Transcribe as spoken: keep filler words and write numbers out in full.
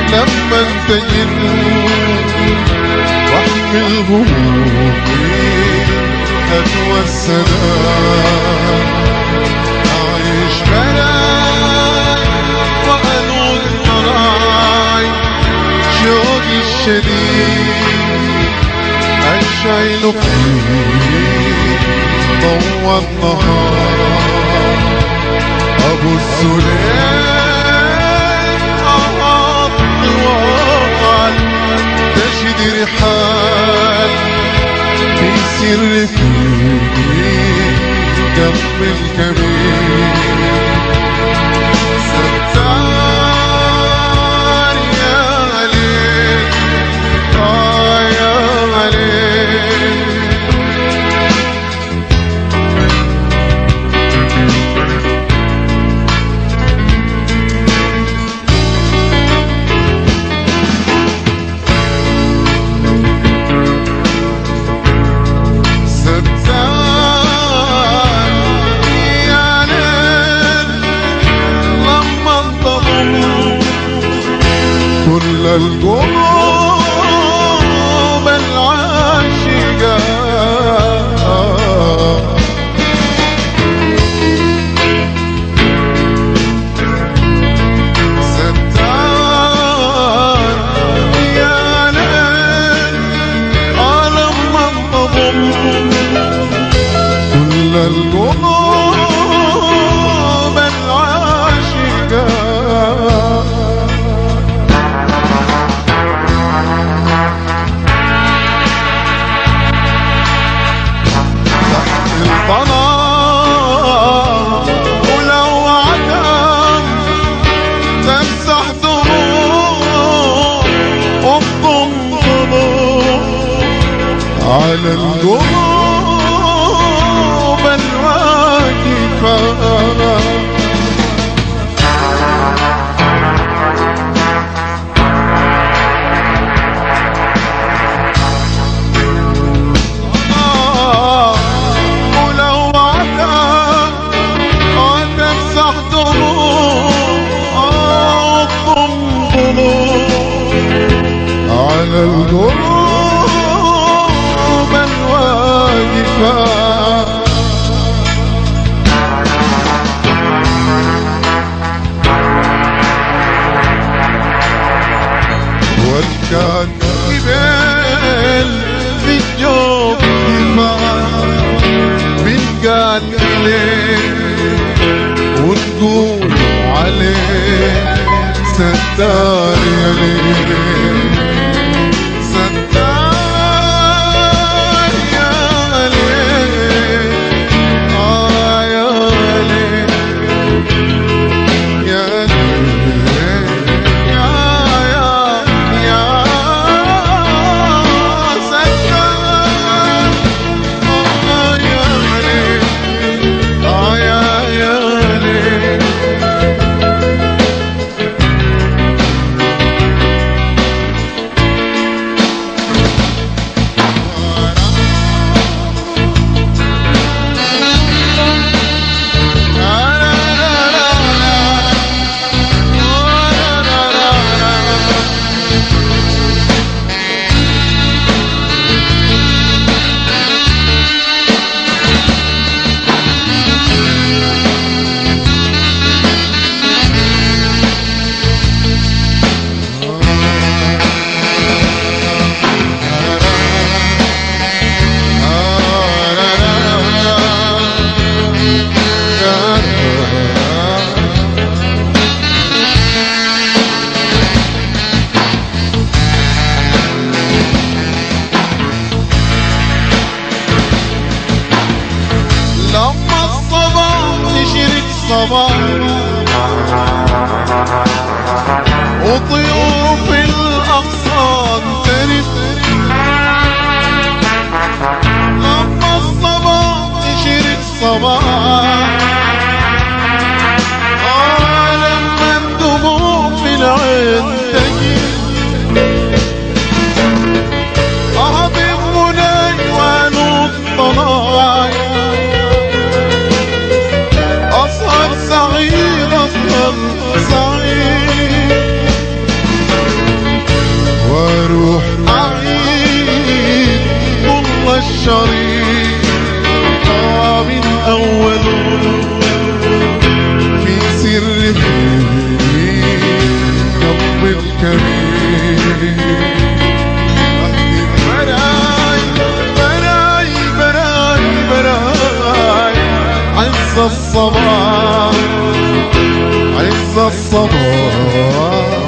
لما انت جيت واحمل همومي هدوى السلام أعيش بلاي وأنوض مراي شوقي الشديد الشايل فيه ضوى النهار أبو السليم أعط طوال تجد رحال في سر فيه قلب الكبير ستار يا ليل آه يا ليل كل القلوب العاشقة ستار يا ليل لما انتظم كل القلوب العاشقة ولو عدم تمسح دموع وتضم ضلوع على القلوب الواقفة على القلوب الواقفة والكاتبين في الجوب كفاية بنقال إليه ونقول عليه ستار يا ليل ستار يا ليل آه يا ليل يا ليل يا يا يا ستار آه يا ليل آه يا يا ليل الصباح وطيور في الأغصان ترف لما الصباح تشرق صباح آه لما الدموع في العين تجي أهضم مناي وانوض طلاي أسهر سعيد أسهر سعيد براي براي براي براي عز الصباح عز الصباح